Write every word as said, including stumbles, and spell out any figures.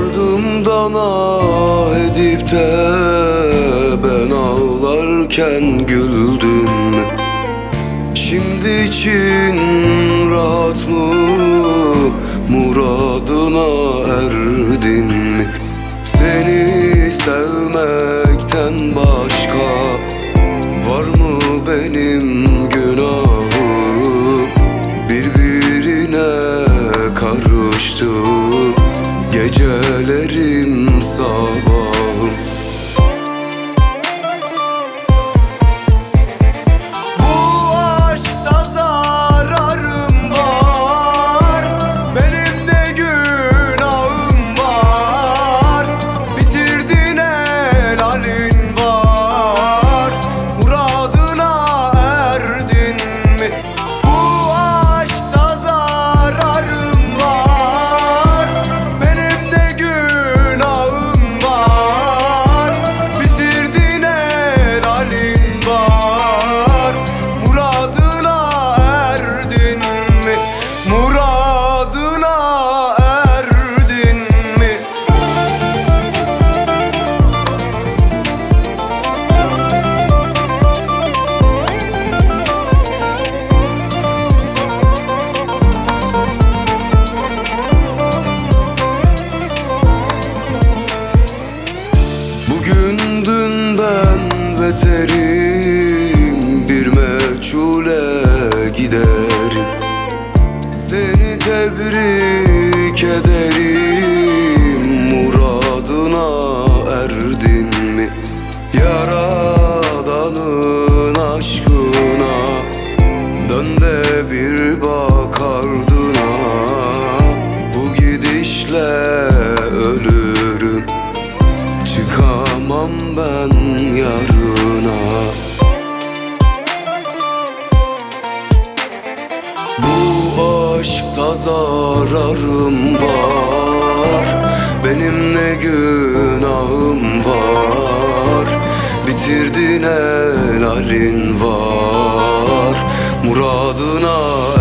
Ardımdan ah edip de ben ağlarken güldün mü? Şimdi için rahat mı? Muradına erdin mi? Seni sevmekten başka var mı benim günahım? Birbirine karıştı gecelerim sabahım. Bu aşkta zararım var, benim de günahım var. Bitirdin helalin var, muradına erdin mi? Bu aşkta zararım var, benim de günahım var. Bitirdin helalin var, muradına erdin mi? Muradına erdin mi? Bugün dünden beterim, bir meçhule giderim. Seni tebrik ederim, muradına erdin mi? Yaradanın aşkına dön de bir bak ardına. Bu gidişle ölürüm, çıkamam ben yarına. Bu aşkta zararım var, benim ne günahım var. Bitirdin helalin var, muradına